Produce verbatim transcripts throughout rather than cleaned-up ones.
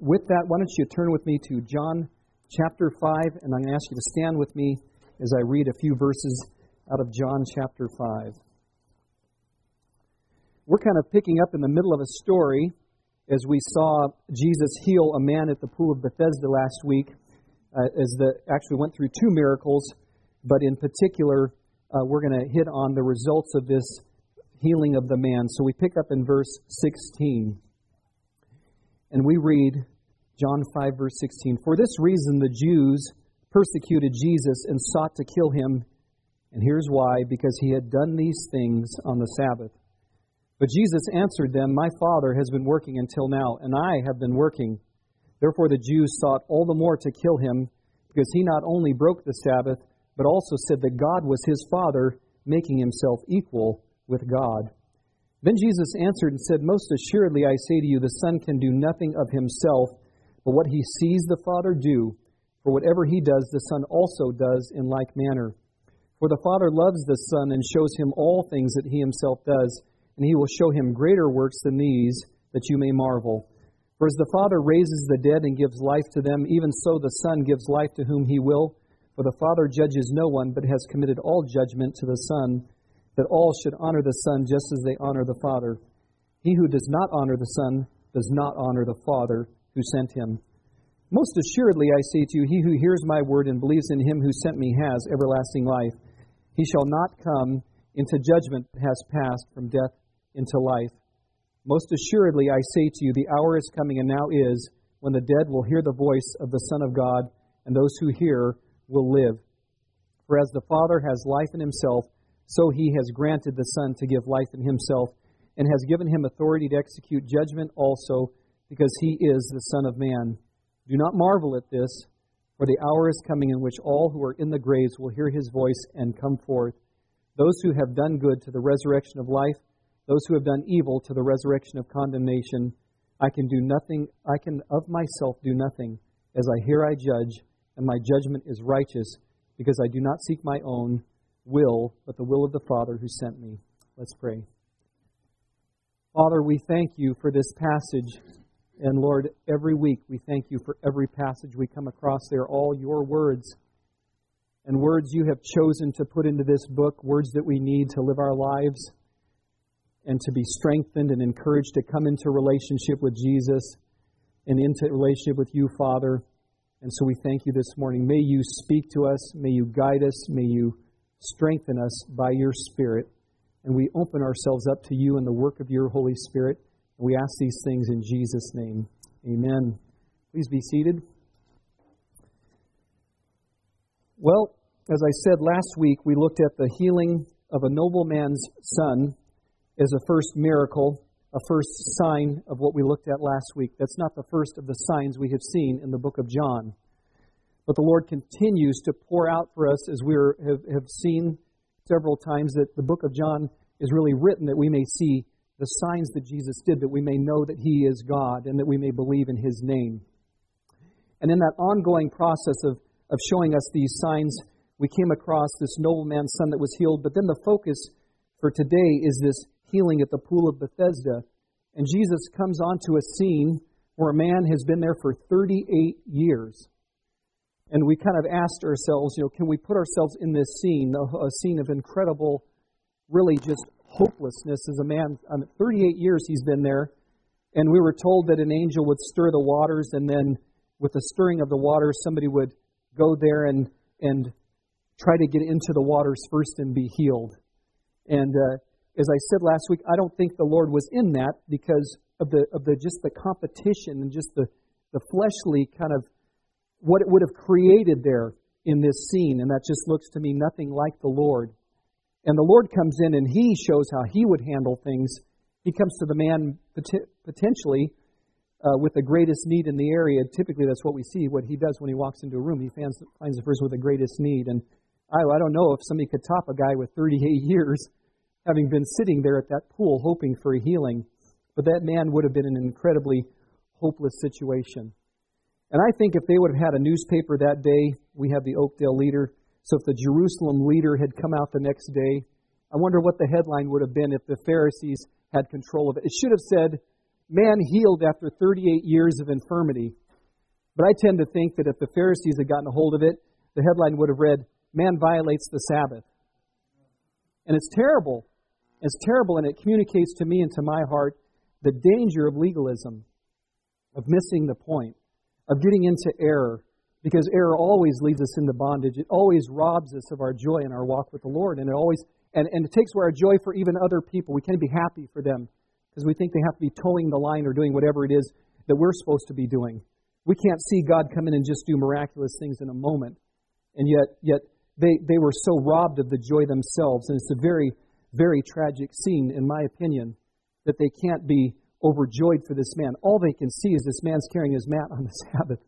with that, why don't you turn with me to John chapter five, and I'm going to ask you to stand with me as I read a few verses out of John chapter five. We're kind of picking up in the middle of a story as we saw Jesus heal a man at the pool of Bethesda last week, uh, as the actually went through two miracles, but in particular, uh, we're going to hit on the results of this healing of the man. So we pick up in verse sixteen. And we read John five, verse sixteen. For this reason the Jews persecuted Jesus and sought to kill him. And here's why: because he had done these things on the Sabbath. But Jesus answered them, My Father has been working until now, and I have been working. Therefore the Jews sought all the more to kill him, because he not only broke the Sabbath, but also said that God was his Father, making himself equal with God. Then Jesus answered and said, Most assuredly I say to you, the Son can do nothing of himself, but what he sees the Father do. For whatever he does, the Son also does in like manner. For the Father loves the Son and shows him all things that he himself does, and he will show him greater works than these, that you may marvel. For as the Father raises the dead and gives life to them, even so the Son gives life to whom he will. For the Father judges no one, but has committed all judgment to the Son, that all should honor the Son just as they honor the Father. He who does not honor the Son does not honor the Father who sent him. Most assuredly I say to you, he who hears my word and believes in him who sent me has everlasting life. He shall not come into judgment, but has passed from death into life. Most assuredly I say to you, the hour is coming and now is, when the dead will hear the voice of the Son of God, and those who hear will live. For as the Father has life in himself, so he has granted the Son to give life in himself, and has given him authority to execute judgment also, because he is the Son of Man. Do not marvel at this, for the hour is coming in which all who are in the graves will hear his voice and come forth. Those who have done good to the resurrection of life, those who have done evil to the resurrection of condemnation. I can do nothing, I can of myself do nothing. As I hear I judge, and my judgment is righteous, because I do not seek my own will, but the will of the Father who sent me. Let's pray. Father, we thank you for this passage. And Lord, every week we thank you for every passage we come across. They are all your words. And words you have chosen to put into this book, words that we need to live our lives and to be strengthened and encouraged to come into relationship with Jesus and into relationship with you, Father. And so we thank you this morning. May you speak to us. May you guide us. May you strengthen us by your Spirit. And we open ourselves up to you and the work of your Holy Spirit. And we ask these things in Jesus' name. Amen. Please be seated. Well, as I said last week, we looked at the healing of a nobleman's son as a first miracle, a first sign of what we looked at last week. That's not the first of the signs we have seen in the book of John. But the Lord continues to pour out for us, as we are, have, have seen several times, that the book of John is really written that we may see the signs that Jesus did, that we may know that he is God and that we may believe in his name. And in that ongoing process of, of showing us these signs, we came across this nobleman's son that was healed. But then the focus for today is this healing at the pool of Bethesda. And Jesus comes onto a scene where a man has been there for thirty-eight years. And we kind of asked ourselves, you know, can we put ourselves in this scene, a, a scene of incredible, really just hopelessness as a man. Um, thirty-eight years he's been there. And we were told that an angel would stir the waters, and then with the stirring of the waters, somebody would go there and, and try to get into the waters first and be healed. And uh, as I said last week, I don't think the Lord was in that because of the of the just the competition and just the, the fleshly kind of what it would have created there in this scene. And that just looks to me nothing like the Lord. And the Lord comes in and he shows how he would handle things. He comes to the man pot- potentially uh, with the greatest need in the area. Typically that's what we see, what he does when he walks into a room. He finds, finds the person with the greatest need. And I, I don't know if somebody could top a guy with thirty-eight years having been sitting there at that pool hoping for a healing. But that man would have been in an incredibly hopeless situation. And I think if they would have had a newspaper that day, we have the Oakdale Leader, so if the Jerusalem Leader had come out the next day, I wonder what the headline would have been if the Pharisees had control of it. It should have said, man healed after thirty-eight years of infirmity. But I tend to think that if the Pharisees had gotten a hold of it, the headline would have read, "Man violates the Sabbath." And it's terrible. It's terrible, and it communicates to me and to my heart the danger of legalism, of missing the point, of getting into error, because error always leads us into bondage. It always robs us of our joy in our walk with the Lord, and it always and, and it takes away our joy for even other people. We can't be happy for them because we think they have to be towing the line or doing whatever it is that we're supposed to be doing. We can't see God come in and just do miraculous things in a moment, and yet yet they they were so robbed of the joy themselves, and it's a very very tragic scene, in my opinion, that they can't be overjoyed for this man. All they can see is this man's carrying his mat on the Sabbath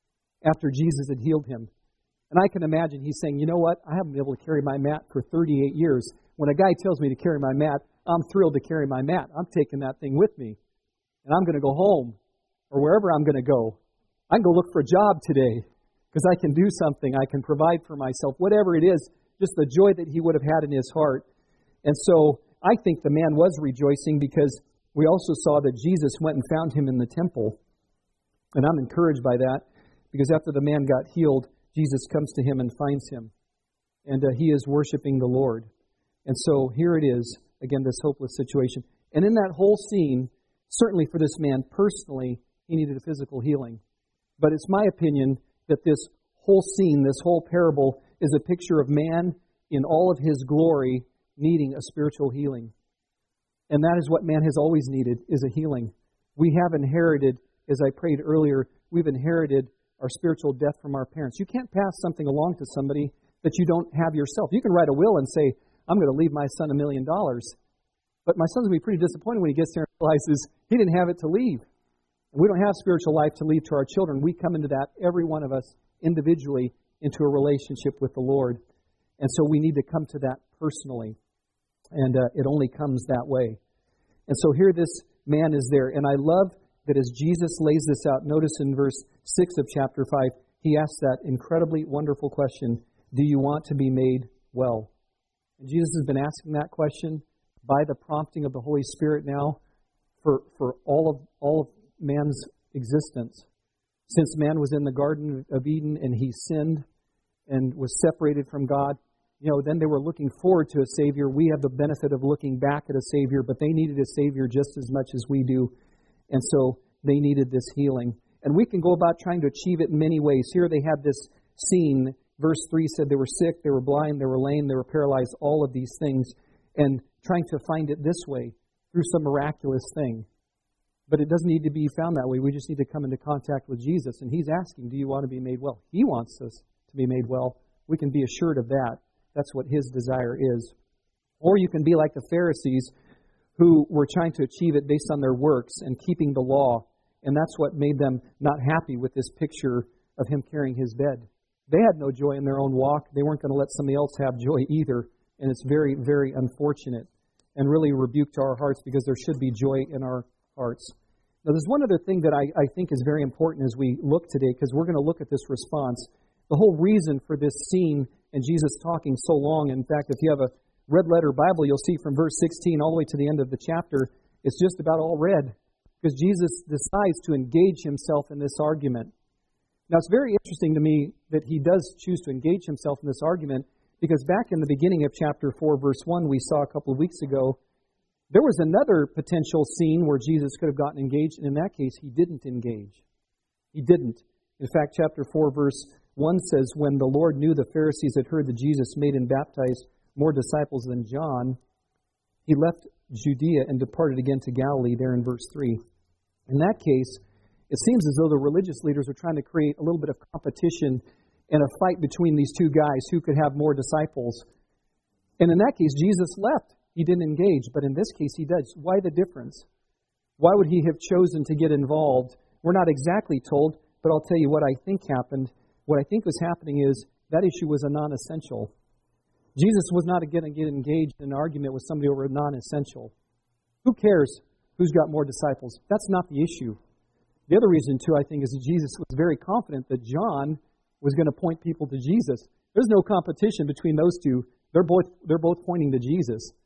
after Jesus had healed him. And I can imagine he's saying, you know what, I haven't been able to carry my mat for thirty-eight years. When a guy tells me to carry my mat, I'm thrilled to carry my mat. I'm taking that thing with me. And I'm going to go home, or wherever I'm going to go. I can go look for a job today, because I can do something. I can provide for myself. Whatever it is, just the joy that he would have had in his heart. And so I think the man was rejoicing, because we also saw that Jesus went and found him in the temple. And I'm encouraged by that, because after the man got healed, Jesus comes to him and finds him. And uh, he is worshiping the Lord. And so here it is, again, this hopeless situation. And in that whole scene, certainly for this man personally, he needed a physical healing. But it's my opinion that this whole scene, this whole parable, is a picture of man in all of his glory needing a spiritual healing. And that is what man has always needed, is a healing. We have inherited, as I prayed earlier, we've inherited our spiritual death from our parents. You can't pass something along to somebody that you don't have yourself. You can write a will and say, I'm going to leave my son a million dollars. But my son's going to be pretty disappointed when he gets there and realizes he didn't have it to leave. And we don't have spiritual life to leave to our children. We come into that, every one of us, individually, into a relationship with the Lord. And so we need to come to that personally. And uh, it only comes that way. And so here this man is there. And I love that as Jesus lays this out, notice in verse six of chapter five, he asks that incredibly wonderful question, do you want to be made well? And Jesus has been asking that question by the prompting of the Holy Spirit now for, for all of all of man's existence. Since man was in the Garden of Eden and he sinned and was separated from God, you know, then they were looking forward to a Savior. We have the benefit of looking back at a Savior, but they needed a Savior just as much as we do. And so they needed this healing. And we can go about trying to achieve it in many ways. Here they had this scene. Verse three said they were sick, they were blind, they were lame, they were paralyzed, all of these things. And trying to find it this way, through some miraculous thing. But it doesn't need to be found that way. We just need to come into contact with Jesus. And He's asking, do you want to be made well? He wants us to be made well. We can be assured of that. That's what His desire is. Or you can be like the Pharisees, who were trying to achieve it based on their works and keeping the law. And that's what made them not happy with this picture of Him carrying His bed. They had no joy in their own walk. They weren't going to let somebody else have joy either. And it's very, very unfortunate and really a rebuke to our hearts, because there should be joy in our hearts. Now, there's one other thing that I, I think is very important as we look today, because we're going to look at this response. The whole reason for this scene and Jesus talking so long, in fact, if you have a red letter Bible, you'll see from verse sixteen all the way to the end of the chapter, it's just about all red, because Jesus decides to engage Himself in this argument. Now, it's very interesting to me that He does choose to engage Himself in this argument, because back in the beginning of chapter four, verse one, we saw a couple of weeks ago, there was another potential scene where Jesus could have gotten engaged, and in that case, He didn't engage. He didn't. In fact, chapter four, verse one says, when the Lord knew the Pharisees had heard that Jesus made and baptized more disciples than John, He left Judea and departed again to Galilee, there in verse three. In that case, it seems as though the religious leaders are trying to create a little bit of competition and a fight between these two guys, who could have more disciples. And in that case, Jesus left. He didn't engage, but in this case, He does. Why the difference? Why would He have chosen to get involved? We're not exactly told, but I'll tell you what I think happened. What I think was happening is that issue was a non-essential. Jesus was not going to get engaged in an argument with somebody over a non-essential. Who cares who's got more disciples? That's not the issue. The other reason, too, I think, is that Jesus was very confident that John was going to point people to Jesus. There's no competition between those two. They're both they're both pointing to Jesus.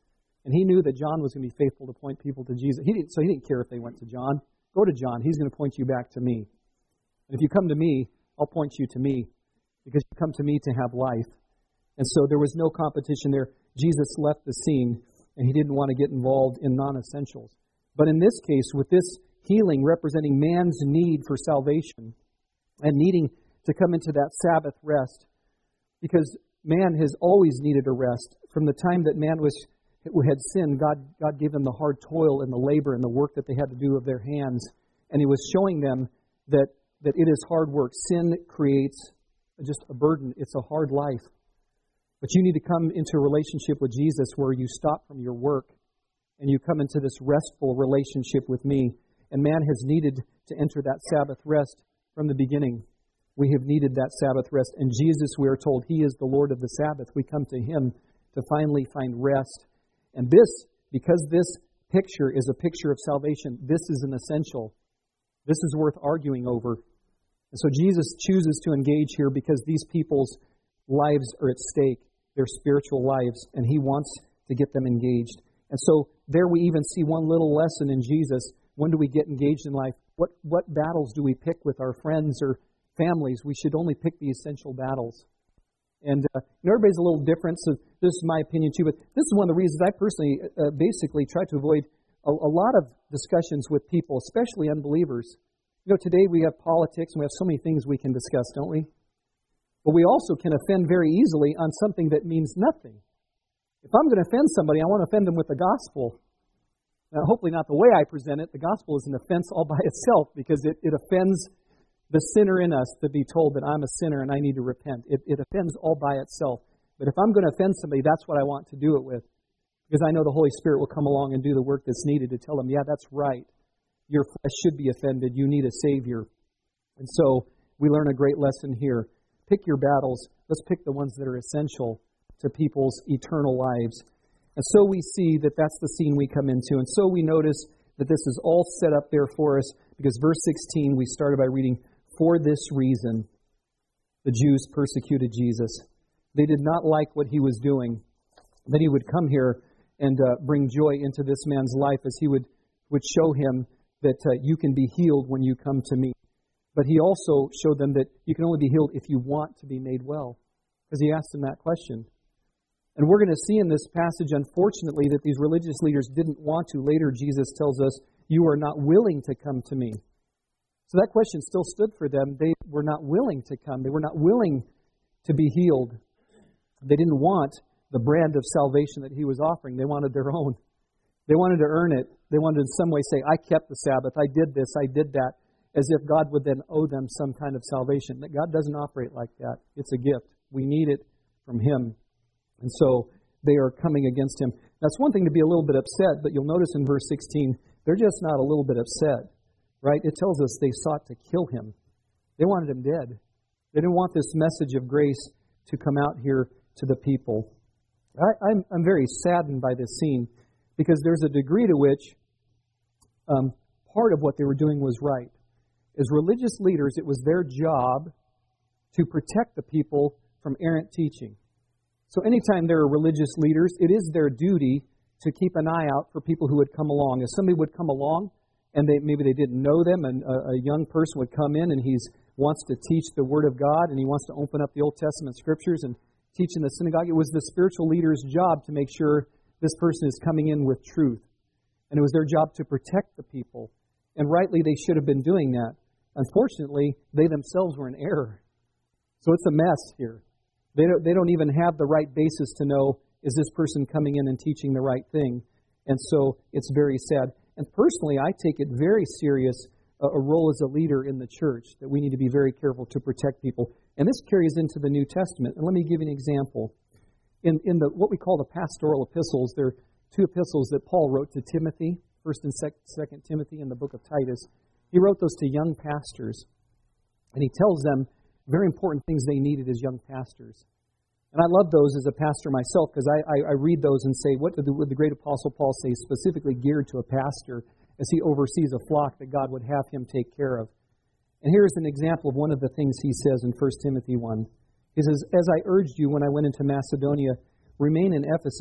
And he knew that John was going to be faithful to point people to Jesus. He didn't, so he didn't care if they went to John. Go to John. He's going to point you back to me. And if you come to me, I'll point you to me, because you come to me to have life. And so there was no competition there. Jesus left the scene, and he didn't want to get involved in non-essentials. But in this case, with this healing representing man's need for salvation and needing to come into that Sabbath rest, because man has always needed a rest. From the time that man was had sinned, God, God gave them the hard toil and the labor and the work that they had to do of their hands. And he was showing them that, that it is hard work. Sin creates just a burden. It's a hard life. But you need to come into a relationship with Jesus where you stop from your work and you come into this restful relationship with me. And man has needed to enter that Sabbath rest from the beginning. We have needed that Sabbath rest. And Jesus, we are told, He is the Lord of the Sabbath. We come to Him to finally find rest. And this, because this picture is a picture of salvation, this is an essential. This is worth arguing over. And so Jesus chooses to engage here because these people's lives are at stake, their spiritual lives, and He wants to get them engaged. And so there we even see one little lesson in Jesus. When do we get engaged in life? What, what battles do we pick with our friends or families? We should only pick the essential battles. And uh, everybody's a little different, so this is my opinion too. But this is one of the reasons I personally uh, basically try to avoid a, a lot of discussions with people, especially unbelievers. You know, today we have politics and we have so many things we can discuss, don't we? But we also can offend very easily on something that means nothing. If I'm going to offend somebody, I want to offend them with the gospel. Now, hopefully not the way I present it. The gospel is an offense all by itself because it, it offends the sinner in us to be told that I'm a sinner and I need to repent. It, it offends all by itself. But if I'm going to offend somebody, that's what I want to do it with. Because I know the Holy Spirit will come along and do the work that's needed to tell them, yeah, that's right. Your flesh should be offended. You need a Savior. And so we learn a great lesson here. Pick your battles. Let's pick the ones that are essential to people's eternal lives. And so we see that that's the scene we come into. And so we notice that this is all set up there for us because verse sixteen, we started by reading, for this reason, the Jews persecuted Jesus. They did not like what He was doing. That He would come here and uh, bring joy into this man's life as He would, would show him that uh, you can be healed when you come to me. But He also showed them that you can only be healed if you want to be made well. Because He asked them that question. And we're going to see in this passage, unfortunately, that these religious leaders didn't want to. Later, Jesus tells us, you are not willing to come to me. So that question still stood for them. They were not willing to come. They were not willing to be healed. They didn't want the brand of salvation that He was offering. They wanted their own. They wanted to earn it. They wanted to in some way say, I kept the Sabbath. I did this. I did that. As if God would then owe them some kind of salvation. That God doesn't operate like that. It's a gift. We need it from Him. And so they are coming against Him. That's one thing to be a little bit upset, but you'll notice in verse sixteen, they're just not a little bit upset. Right? It tells us they sought to kill Him. They wanted Him dead. They didn't want this message of grace to come out here to the people. I, I'm, I'm very saddened by this scene because there's a degree to which um, part of what they were doing was right. As religious leaders, it was their job to protect the people from errant teaching. So anytime there are religious leaders, it is their duty to keep an eye out for people who would come along. If somebody would come along and they maybe they didn't know them, and a, a young person would come in and he wants to teach the Word of God and he wants to open up the Old Testament Scriptures and teach in the synagogue, it was the spiritual leader's job to make sure this person is coming in with truth. And it was their job to protect the people. And rightly, they should have been doing that. Unfortunately, they themselves were in error. So it's a mess here. They don't, they don't even have the right basis to know, is this person coming in and teaching the right thing? And so it's very sad. And personally, I take it very serious, uh, a role as a leader in the church, that we need to be very careful to protect people. And this carries into the New Testament. And let me give you an example. In, in the what we call the pastoral epistles, there are two epistles that Paul wrote to Timothy, First and Second Timothy, and the book of Titus. He wrote those to young pastors. And he tells them very important things they needed as young pastors. And I love those as a pastor myself because I, I, I read those and say, what did the, would the great Apostle Paul say specifically geared to a pastor as he oversees a flock that God would have him take care of? And here's an example of one of the things he says in First Timothy one. He says, as I urged you when I went into Macedonia, remain in Ephesus,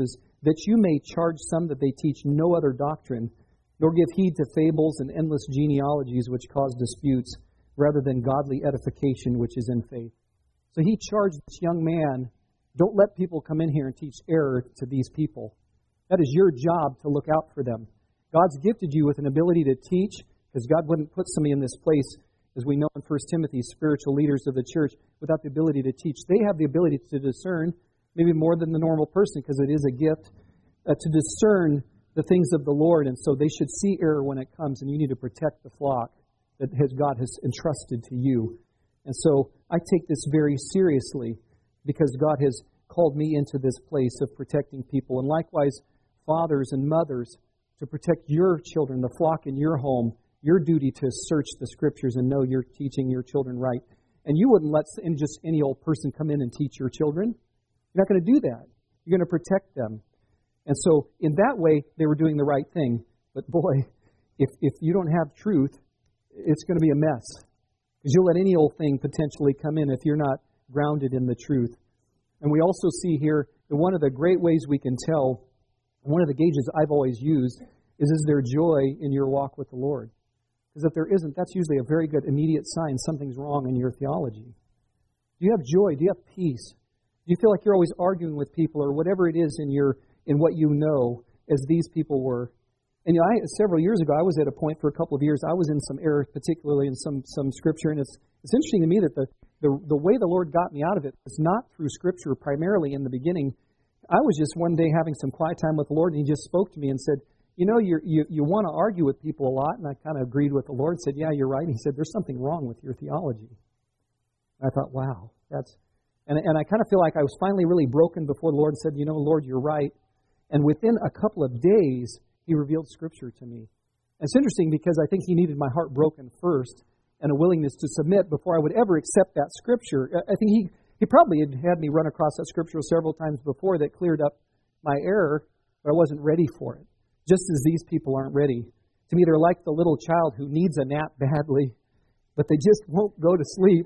that you may charge some that they teach no other doctrine, nor give heed to fables and endless genealogies which cause disputes, rather than godly edification which is in faith. So he charged this young man, don't let people come in here and teach error to these people. That is your job to look out for them. God's gifted you with an ability to teach, because God wouldn't put somebody in this place, as we know in First Timothy, spiritual leaders of the church, without the ability to teach. They have the ability to discern, maybe more than the normal person, because it is a gift, uh, to discern the things of the Lord. And so they should see error when it comes, and you need to protect the flock that has, God has entrusted to you. And so I take this very seriously, because God has called me into this place of protecting people. And likewise, fathers and mothers, to protect your children, the flock in your home, your duty to search the Scriptures and know you're teaching your children right. And you wouldn't let just any old person come in and teach your children. You're not going to do that. You're going to protect them. And so in that way, they were doing the right thing. But boy, if, if you don't have truth, it's going to be a mess. Because you'll let any old thing potentially come in if you're not grounded in the truth. And we also see here that one of the great ways we can tell, one of the gauges I've always used, is is there joy in your walk with the Lord? Because if there isn't, that's usually a very good immediate sign something's wrong in your theology. Do you have joy? Do you have peace? Do you feel like you're always arguing with people, or whatever it is in your in what you know, as these people were? And you know, I, several years ago, I was at a point for a couple of years, I was in some error, particularly in some some Scripture, and it's it's interesting to me that the, the, the way the Lord got me out of it was not through Scripture primarily in the beginning. I was just one day having some quiet time with the Lord, and He just spoke to me and said, you know, you're, you you want to argue with people a lot. And I kind of agreed with the Lord, said, yeah, you're right. And He said, there's something wrong with your theology. And I thought, wow, that's... And, and I kind of feel like I was finally really broken before the Lord and said, you know, Lord, you're right. And within a couple of days, He revealed Scripture to me. And it's interesting because I think He needed my heart broken first and a willingness to submit before I would ever accept that Scripture. I think He, he probably had had me run across that Scripture several times before that cleared up my error, but I wasn't ready for it. Just as these people aren't ready. To me, they're like the little child who needs a nap badly, but they just won't go to sleep.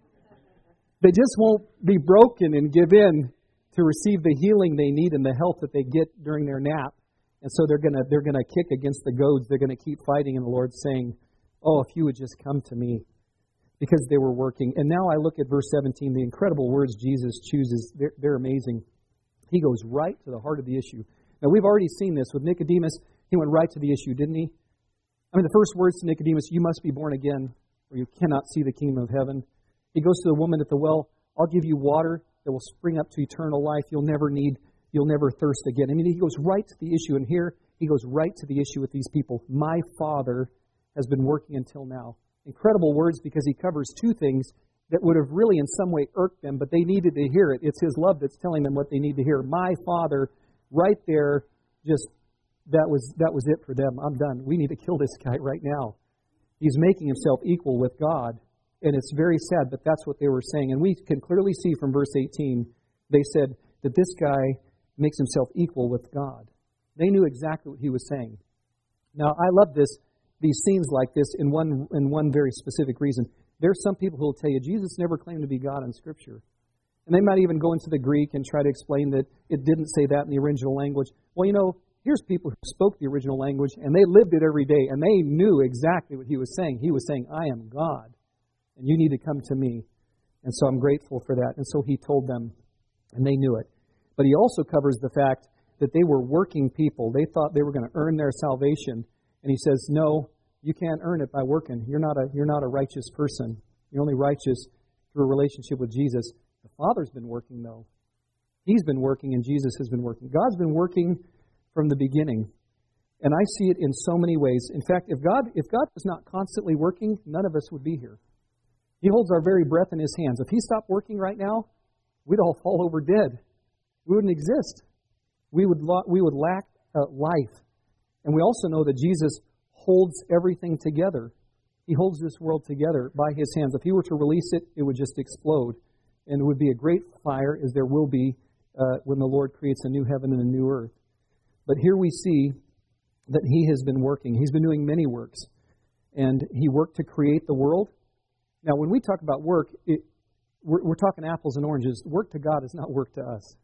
They just won't be broken and give in to receive the healing they need and the help that they get during their nap. And so they're gonna they're gonna kick against the goads. They're gonna keep fighting, and the Lord's saying, "Oh, if you would just come to me," because they were working. And now I look at verse seventeen. The incredible words Jesus chooses. They're, they're amazing. He goes right to the heart of the issue. Now, we've already seen this with Nicodemus. He went right to the issue, didn't he? I mean, the first words to Nicodemus, you must be born again, or you cannot see the kingdom of heaven. He goes to the woman at the well, I'll give you water that will spring up to eternal life. You'll never need, you'll never thirst again. I mean, he goes right to the issue. And here, he goes right to the issue with these people. My Father has been working until now. Incredible words, because he covers two things that would have really in some way irked them, but they needed to hear it. It's His love that's telling them what they need to hear. My Father, right there, just, that was that was it for them. I'm done. We need to kill this guy right now. He's making himself equal with God. And it's very sad, but that's what they were saying. And we can clearly see from verse eighteen, they said that this guy makes himself equal with God. They knew exactly what he was saying. Now, I love this, these scenes like this in one in one very specific reason. There's some people who will tell you Jesus never claimed to be God in Scripture. And they might even go into the Greek and try to explain that it didn't say that in the original language. Well, you know, here's people who spoke the original language, and they lived it every day, and they knew exactly what he was saying. He was saying, I am God, and you need to come to me. And so I'm grateful for that. And so he told them, and they knew it. But he also covers the fact that they were working people. They thought they were going to earn their salvation. And he says, no, you can't earn it by working. You're not a you're not a righteous person. You're only righteous through a relationship with Jesus. The Father's been working, though. He's been working, and Jesus has been working. God's been working from the beginning. And I see it in so many ways. In fact, if God if God was not constantly working, none of us would be here. He holds our very breath in His hands. If He stopped working right now, we'd all fall over dead. We wouldn't exist. We would we would lack uh, life. And we also know that Jesus holds everything together. He holds this world together by His hands. If He were to release it, it would just explode. And it would be a great fire, as there will be uh, when the Lord creates a new heaven and a new earth. But here we see that He has been working. He's been doing many works. And He worked to create the world. Now, when we talk about work, it, we're, we're talking apples and oranges. Work to God is not work to us.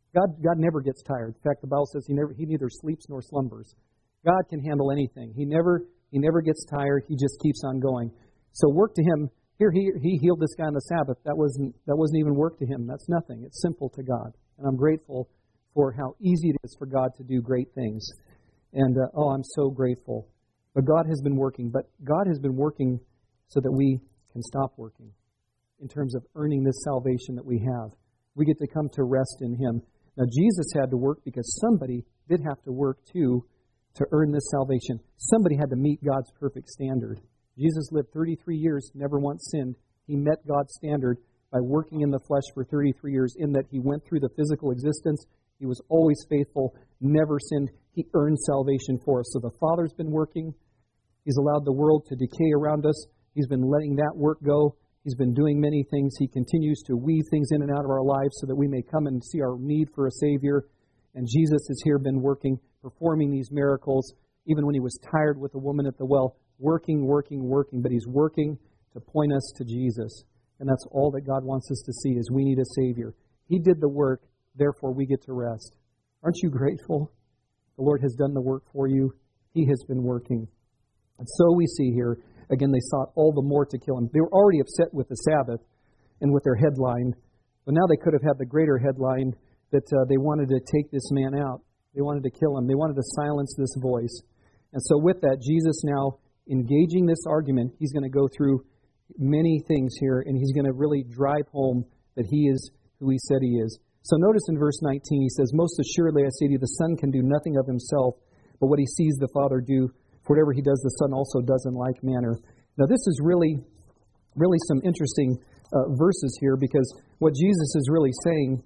God, God never gets tired. In fact, the Bible says he never he neither sleeps nor slumbers. God can handle anything. He never he never gets tired. He just keeps on going. So work to him. Here he he healed this guy on the Sabbath. That wasn't that wasn't even work to him. That's nothing. It's simple to God. And I'm grateful for how easy it is for God to do great things. And uh, oh, I'm so grateful. But God has been working. But God has been working so that we can stop working in terms of earning this salvation that we have. We get to come to rest in him. Now, Jesus had to work because somebody did have to work too to earn this salvation. Somebody had to meet God's perfect standard. Jesus lived thirty-three years, never once sinned. He met God's standard by working in the flesh for thirty-three years, in that he went through the physical existence. He was always faithful, never sinned. He earned salvation for us. So the Father's been working. He's allowed the world to decay around us. He's been letting that work go. He's been doing many things. He continues to weave things in and out of our lives so that we may come and see our need for a Savior. And Jesus has here been working, performing these miracles, even when he was tired with the woman at the well, working, working, working. But he's working to point us to Jesus. And that's all that God wants us to see, is we need a Savior. He did the work, therefore we get to rest. Aren't you grateful? The Lord has done the work for you. He has been working. And so we see here, again, they sought all the more to kill him. They were already upset with the Sabbath and with their headline, but now they could have had the greater headline that uh, they wanted to take this man out. They wanted to kill him. They wanted to silence this voice. And so with that, Jesus now engaging this argument, he's going to go through many things here, and he's going to really drive home that he is who he said he is. So notice in verse nineteen, he says, "Most assuredly I say to you, the Son can do nothing of himself, but what he sees the Father do. For whatever he does, the Son also does in like manner." Now this is really, really some interesting uh, verses here, because what Jesus is really saying,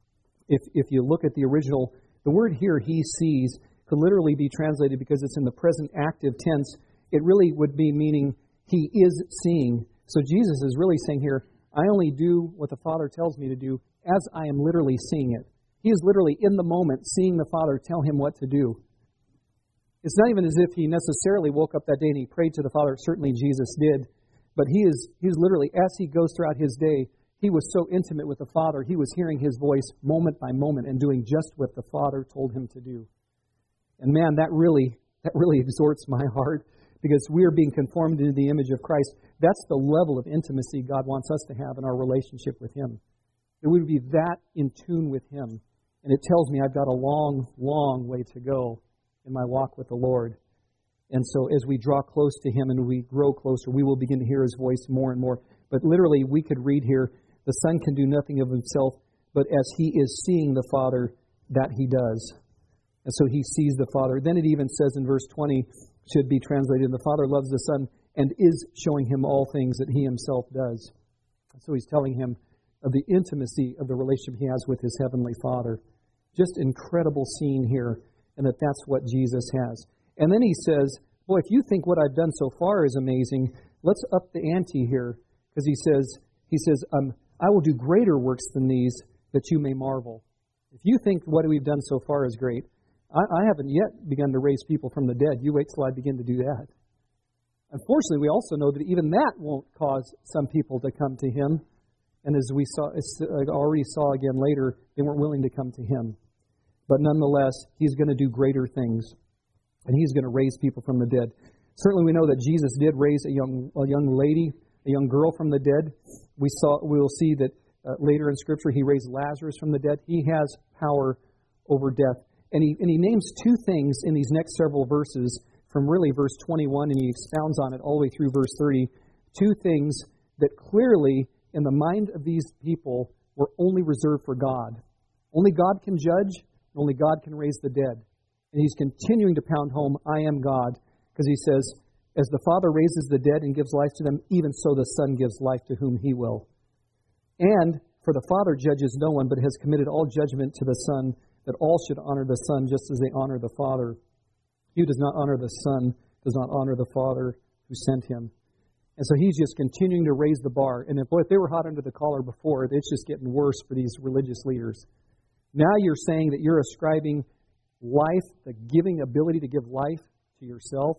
if if you look at the original, the word here, he sees, could literally be translated, because it's in the present active tense, it really would be meaning he is seeing. So Jesus is really saying here, I only do what the Father tells me to do as I am literally seeing it. He is literally in the moment seeing the Father tell him what to do. It's not even as if he necessarily woke up that day and he prayed to the Father. Certainly Jesus did. But he is he's literally, as he goes throughout his day, he was so intimate with the Father, he was hearing his voice moment by moment and doing just what the Father told him to do. And man, that really, that really exhorts my heart, because we are being conformed into the image of Christ. That's the level of intimacy God wants us to have in our relationship with him. That we would be that in tune with him. And it tells me I've got a long, long way to go in my walk with the Lord. And so as we draw close to him and we grow closer, we will begin to hear his voice more and more. But literally, we could read here, the Son can do nothing of himself, but as he is seeing the Father, that he does. And so he sees the Father. Then it even says in verse twenty, should be translated, the Father loves the Son and is showing him all things that he himself does. And so he's telling him of the intimacy of the relationship he has with his heavenly Father. Just incredible scene here, and that that's what Jesus has. And then he says, boy, if you think what I've done so far is amazing, let's up the ante here. Because he says, he says, um, I will do greater works than these, that you may marvel. If you think what we've done so far is great, I, I haven't yet begun to raise people from the dead. You wait till I begin to do that. Unfortunately, we also know that even that won't cause some people to come to him. And as we saw, as already saw again later, they weren't willing to come to him. But nonetheless, he's going to do greater things. And he's going to raise people from the dead. Certainly we know that Jesus did raise a young a young lady, a young girl from the dead. We saw we will see that uh, later in Scripture he raised Lazarus from the dead. He has power over death. And he and he names two things in these next several verses, from really verse twenty-one, and he expounds on it all the way through verse thirty. Two things that clearly, in the mind of these people, were only reserved for God. Only God can judge, only God can raise the dead. And he's continuing to pound home, I am God, because he says, as the Father raises the dead and gives life to them, even so the Son gives life to whom he will. And for the Father judges no one, but has committed all judgment to the Son, that all should honor the Son just as they honor the Father. He who does not honor the Son does not honor the Father who sent him. And so he's just continuing to raise the bar. And if, boy, if they were hot under the collar before, it's just getting worse for these religious leaders. Now you're saying that you're ascribing life, the giving ability to give life to yourself,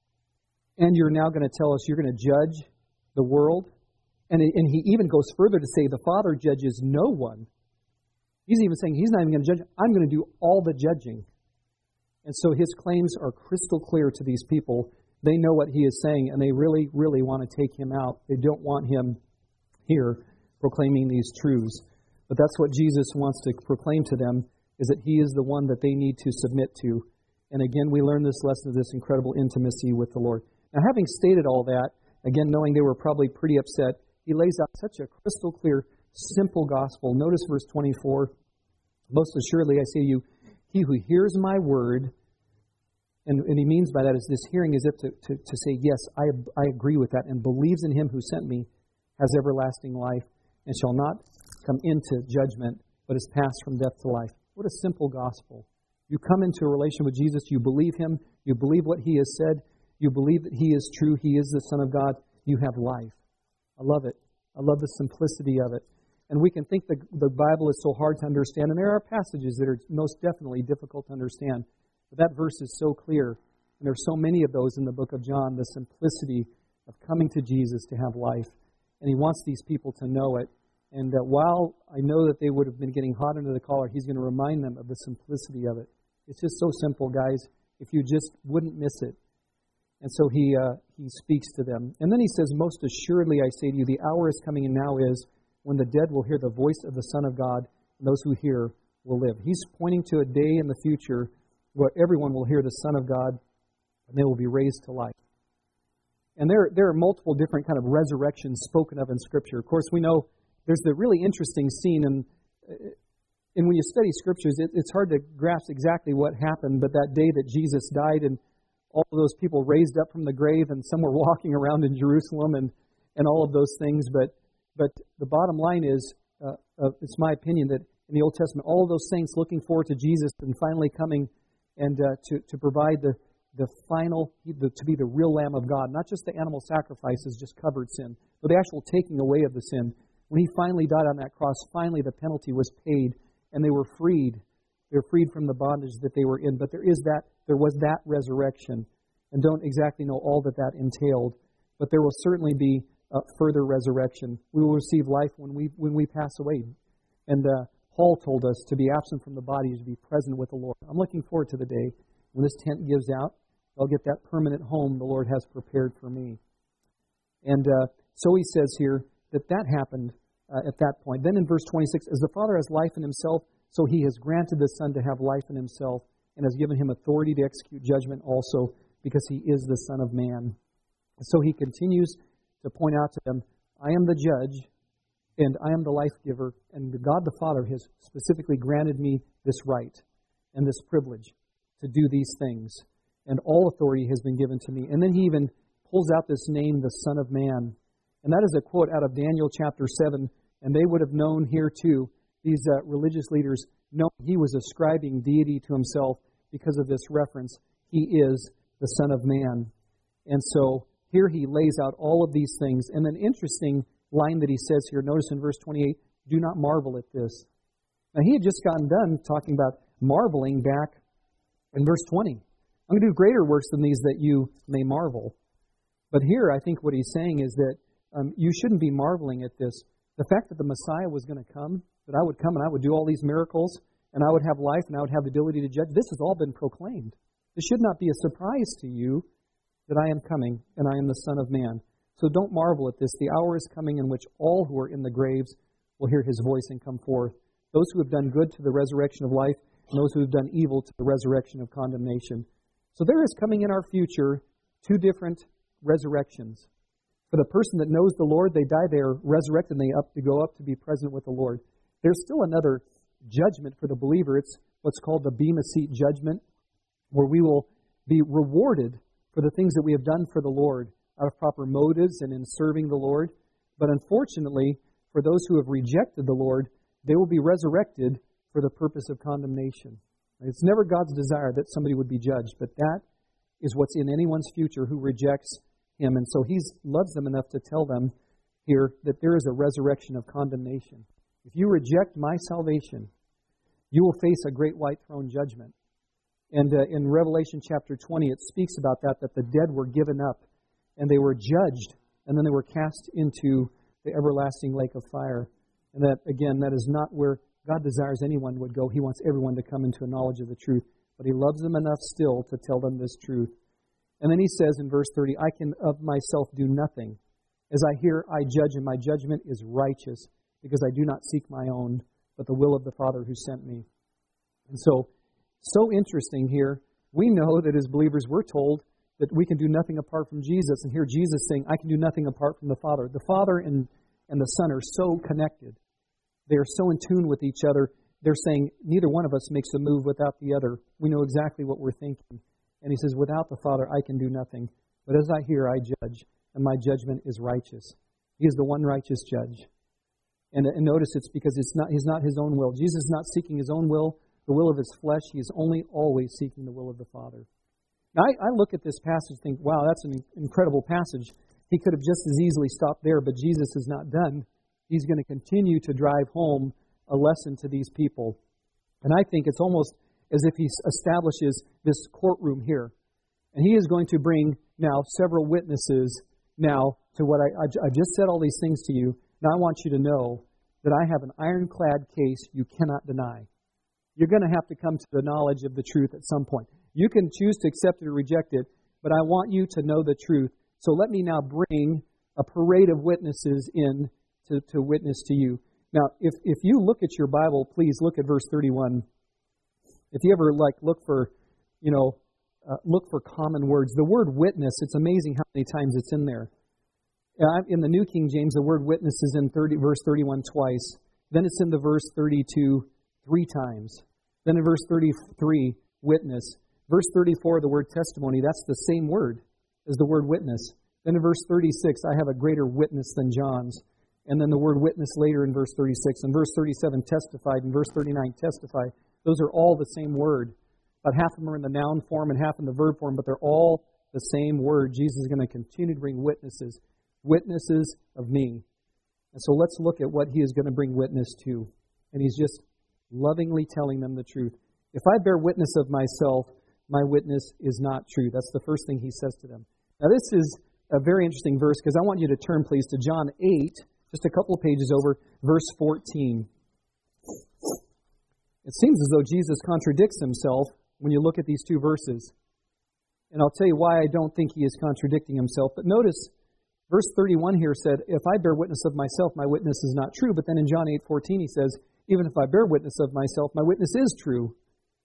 and you're now going to tell us you're going to judge the world. And, and he even goes further to say the Father judges no one. He's even saying he's not even going to judge. I'm going to do all the judging. And so his claims are crystal clear to these people. They know what he is saying, and they really, really want to take him out. They don't want him here proclaiming these truths. But that's what Jesus wants to proclaim to them, is that he is the one that they need to submit to. And again, we learn this lesson of this incredible intimacy with the Lord. Now, having stated all that, again, knowing they were probably pretty upset, he lays out such a crystal clear, simple gospel. Notice verse twenty-four. Most assuredly, I say to you, he who hears my word, and, and he means by that is this hearing as if to, to, to say, yes, I, I agree with that, and believes in him who sent me, has everlasting life, and shall not come into judgment, but is passed from death to life. What a simple gospel. You come into a relation with Jesus, you believe him, you believe what he has said, you believe that he is true, he is the Son of God, you have life. I love it. I love the simplicity of it. And we can think the, the Bible is so hard to understand, and there are passages that are most definitely difficult to understand. But that verse is so clear, and there are so many of those in the book of John, the simplicity of coming to Jesus to have life. And he wants these people to know it. And uh, while I know that they would have been getting hot under the collar, he's going to remind them of the simplicity of it. It's just so simple, guys, if you just wouldn't miss it. And so he uh, he speaks to them. And then he says, most assuredly I say to you, the hour is coming and now is when the dead will hear the voice of the Son of God, and those who hear will live. He's pointing to a day in the future where everyone will hear the Son of God, and they will be raised to life. And there, there are multiple different kind of resurrections spoken of in Scripture. Of course, we know there's the really interesting scene, and, and when you study Scriptures, it, it's hard to grasp exactly what happened, but that day that Jesus died and all of those people raised up from the grave, and some were walking around in Jerusalem, and, and all of those things. But but the bottom line is, uh, uh, it's my opinion that in the Old Testament, all of those saints looking forward to Jesus and finally coming and uh, to, to provide the, the final, the, to be the real Lamb of God, not just the animal sacrifices just covered sin, but the actual taking away of the sin. When he finally died on that cross, finally the penalty was paid, and they were freed. They were freed from the bondage that they were in. But there is that, there was that resurrection, and don't exactly know all that that entailed, but there will certainly be uh, further resurrection. We will receive life when we when we pass away. And uh, Paul told us to be absent from the body is to be present with the Lord. I'm looking forward to the day when this tent gives out. I'll get that permanent home the Lord has prepared for me. And uh, so he says here that that happened uh, at that point. Then in verse twenty-six, as the Father has life in himself, so he has granted the Son to have life in himself and has given him authority to execute judgment also, because he is the Son of Man. So he continues to point out to them, I am the judge, and I am the life giver, and God the Father has specifically granted me this right and this privilege to do these things, and all authority has been given to me. And then he even pulls out this name, the Son of Man. And that is a quote out of Daniel chapter seven, and they would have known here too, these uh, religious leaders, know he was ascribing deity to himself because of this reference. He is the Son of Man. And so here he lays out all of these things. And an interesting line that he says here, notice in verse twenty-eight, do not marvel at this. Now he had just gotten done talking about marveling back in verse twenty. I'm going to do greater works than these that you may marvel. But here I think what he's saying is that um, you shouldn't be marveling at this. The fact that the Messiah was going to come, that I would come and I would do all these miracles, and I would have life and I would have the ability to judge, this has all been proclaimed. It should not be a surprise to you that I am coming and I am the Son of Man. So don't marvel at this. The hour is coming in which all who are in the graves will hear his voice and come forth. Those who have done good to the resurrection of life, and those who have done evil to the resurrection of condemnation. So there is coming in our future two different resurrections. For the person that knows the Lord, they die, they are resurrected, and they up to go up to be present with the Lord. There's still another judgment for the believer. It's what's called the Bema Seat judgment, where we will be rewarded for the things that we have done for the Lord out of proper motives and in serving the Lord. But unfortunately, for those who have rejected the Lord, they will be resurrected for the purpose of condemnation. It's never God's desire that somebody would be judged, but that is what's in anyone's future who rejects him. And so he loves them enough to tell them here that there is a resurrection of condemnation. If you reject my salvation, you will face a great white throne judgment. And uh, in Revelation chapter twenty, it speaks about that, that the dead were given up, and they were judged, and then they were cast into the everlasting lake of fire. And that, again, that is not where God desires anyone would go. He wants everyone to come into a knowledge of the truth. But He loves them enough still to tell them this truth. And then He says in verse thirty, I can of myself do nothing. As I hear, I judge, and my judgment is righteous, because I do not seek my own, but the will of the Father who sent me. And so, so interesting here. We know that as believers we're told that we can do nothing apart from Jesus. And here Jesus saying, I can do nothing apart from the Father. The Father and, and the Son are so connected. They are so in tune with each other. They're saying, neither one of us makes a move without the other. We know exactly what we're thinking. And He says, without the Father, I can do nothing. But as I hear, I judge, and my judgment is righteous. He is the one righteous judge. And, and notice it's because it's not He's not His own will. Jesus is not seeking His own will, the will of His flesh. He is only always seeking the will of the Father. Now, I, I look at this passage and think, wow, that's an incredible passage. He could have just as easily stopped there, but Jesus is not done. He's going to continue to drive home a lesson to these people. And I think it's almost as if He establishes this courtroom here. And He is going to bring now several witnesses now to what I, I, I just said all these things to you. Now I want you to know that I have an ironclad case you cannot deny. You're going to have to come to the knowledge of the truth at some point. You can choose to accept it or reject it, but I want you to know the truth. So let me now bring a parade of witnesses in to, to witness to you. Now, if, if you look at your Bible, please look at verse thirty-one. If you ever like look for, you know, uh, look for common words. The word witness, it's amazing how many times it's in there. Uh, in the New King James, the word witness is in thirty, verse thirty-one twice. Then it's in the verse thirty-two three times. Then in verse thirty-three, witness. Verse thirty-four, the word testimony, that's the same word as the word witness. Then in verse thirty-six, I have a greater witness than John's. And then the word witness later in verse thirty-six. And verse thirty-seven, testified. And verse thirty-nine, testify. Those are all the same word. About half of them are in the noun form and half in the verb form, but they're all the same word. Jesus is going to continue to bring witnesses. Witnesses of me. And so let's look at what He is going to bring witness to. And He's just lovingly telling them the truth. If I bear witness of myself, my witness is not true. That's the first thing He says to them. Now this is a very interesting verse because I want you to turn, please, to John eight, just a couple of pages over, verse fourteen. It seems as though Jesus contradicts Himself when you look at these two verses. And I'll tell you why I don't think He is contradicting Himself. But notice, verse thirty-one here said, if I bear witness of myself, my witness is not true. But then in John eight fourteen He says, even if I bear witness of myself, my witness is true.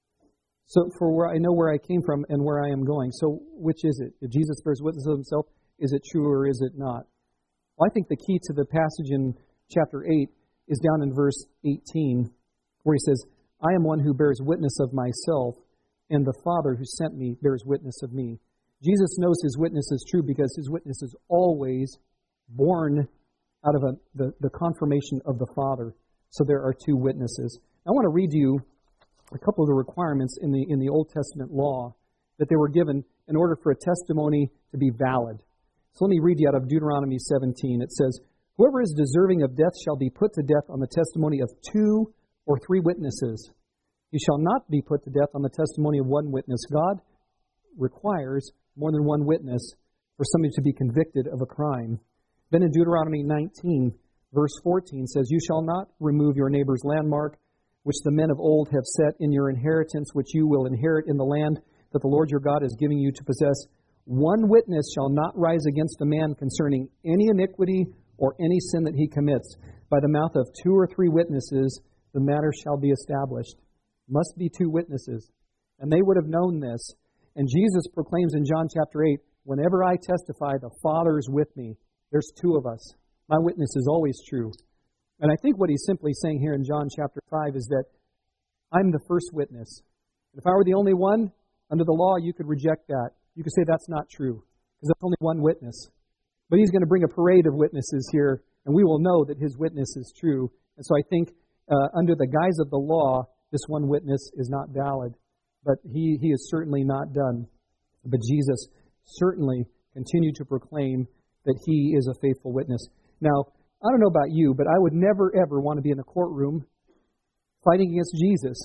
So for where I know where I came from and where I am going. So which is it? If Jesus bears witness of Himself, is it true or is it not? Well, I think the key to the passage in chapter eight is down in verse eighteen, where He says, I am one who bears witness of myself, and the Father who sent me bears witness of me. Jesus knows His witness is true because His witness is always born out of a, the, the confirmation of the Father. So there are two witnesses. I want to read you a couple of the requirements in the in the Old Testament law that they were given in order for a testimony to be valid. So let me read you out of Deuteronomy seventeen. It says, whoever is deserving of death shall be put to death on the testimony of two or three witnesses. He shall not be put to death on the testimony of one witness. God requires more than one witness for somebody to be convicted of a crime. Then in Deuteronomy nineteen, verse fourteen says, you shall not remove your neighbor's landmark, which the men of old have set in your inheritance, which you will inherit in the land that the Lord your God is giving you to possess. One witness shall not rise against a man concerning any iniquity or any sin that he commits. By the mouth of two or three witnesses, the matter shall be established. Must be two witnesses. And they would have known this. And Jesus proclaims in John chapter eight, whenever I testify, the Father is with me. There's two of us. My witness is always true. And I think what He's simply saying here in John chapter five is that I'm the first witness. If I were the only one, under the law, you could reject that. You could say that's not true, because there's only one witness. But He's going to bring a parade of witnesses here, and we will know that His witness is true. And so I think uh, under the guise of the law, this one witness is not valid. But he, he is certainly not done. But Jesus certainly continued to proclaim that He is a faithful witness. Now, I don't know about you, but I would never, ever want to be in a courtroom fighting against Jesus.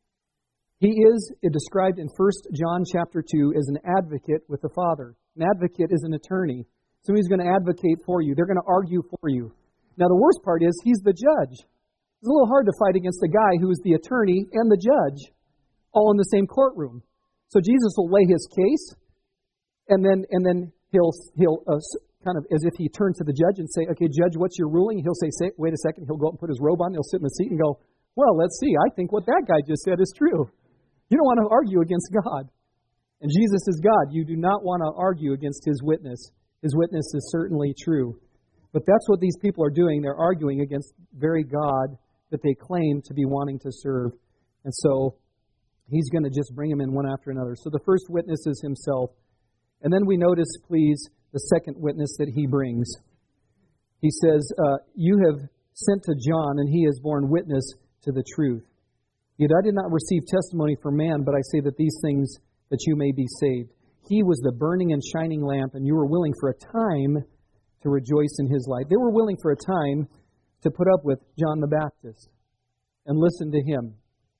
He is described in First John chapter two as an advocate with the Father. An advocate is an attorney. Somebody's going to advocate for you. They're going to argue for you. Now, the worst part is He's the judge. It's a little hard to fight against a guy who is the attorney and the judge all in the same courtroom. So Jesus will lay his case, and then and then he'll he'll uh, kind of as if he turned to the judge and say, "Okay, judge, what's your ruling?" He'll say, say, "Wait a second." He'll go up and put his robe on. He'll sit in the seat and go, "Well, let's see. I think what that guy just said is true." You don't want to argue against God, and Jesus is God. You do not want to argue against His witness. His witness is certainly true, but that's what these people are doing. They're arguing against very God that they claim to be wanting to serve, and so He's going to just bring them in one after another. So the first witness is Himself. And then we notice, please, the second witness that He brings. He says, uh, you have sent to John, and he has borne witness to the truth. Yet I did not receive testimony from man, but I say that these things, that you may be saved. He was the burning and shining lamp, and you were willing for a time to rejoice in his light. They were willing for a time to put up with John the Baptist and listen to him.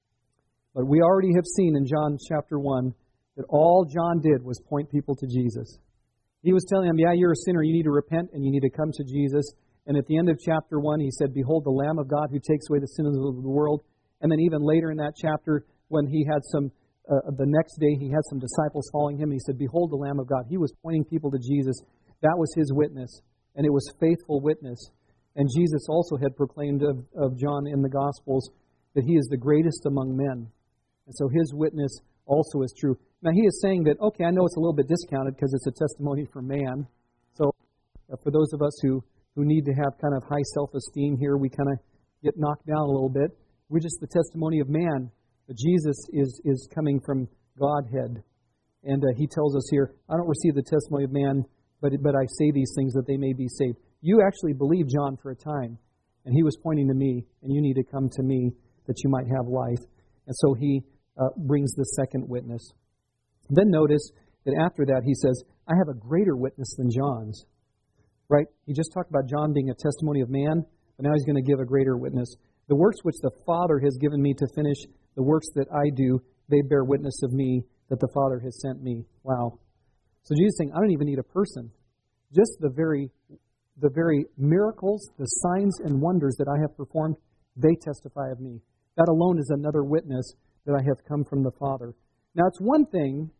But we already have seen in John chapter one that all John did was point people to Jesus. He was telling them, yeah, you're a sinner, you need to repent, and you need to come to Jesus. And at the end of chapter one, he said, behold, the Lamb of God who takes away the sins of the world. And then even later in that chapter, when he had some, uh, the next day, he had some disciples following him, and he said, behold, the Lamb of God. He was pointing people to Jesus. That was his witness, and it was faithful witness. And Jesus also had proclaimed of, of John in the Gospels that he is the greatest among men. And so his witness also is true. Now he is saying that, okay, I know it's a little bit discounted because it's a testimony from man. So uh, for those of us who, who need to have kind of high self-esteem here, we kind of get knocked down a little bit. We're just the testimony of man. But Jesus is, is coming from Godhead. And uh, he tells us here, I don't receive the testimony of man, but, but I say these things that they may be saved. You actually believed John for a time, and he was pointing to me, and you need to come to me that you might have life. And so he uh, brings the second witness. Then notice that after that he says, I have a greater witness than John's. Right? He just talked about John being a testimony of man, but now he's going to give a greater witness. The works which the Father has given me to finish, the works that I do, they bear witness of me that the Father has sent me. Wow. So Jesus is saying, I don't even need a person. Just the very, the very miracles, the signs and wonders that I have performed, they testify of me. That alone is another witness that I have come from the Father. Now, it's one thing